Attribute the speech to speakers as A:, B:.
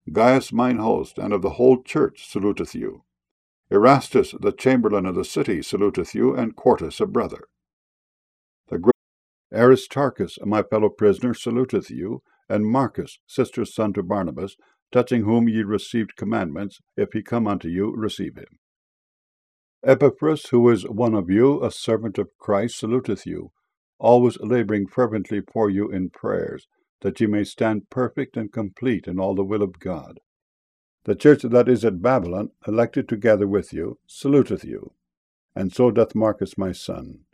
A: Gaius mine host, and of the whole church, saluteth you. Erastus, the chamberlain of the city, saluteth you, and Quartus, a brother. The great Aristarchus, my fellow prisoner, saluteth you, and Marcus, sister's son to Barnabas, touching whom ye received commandments. If he come unto you, receive him. Epaphras, who is one of you, a servant of Christ, saluteth you, always laboring fervently for you in prayers, that ye may stand perfect and complete in all the will of God. The church that is at Babylon, elected together with you, saluteth you. And so doth Marcus my son.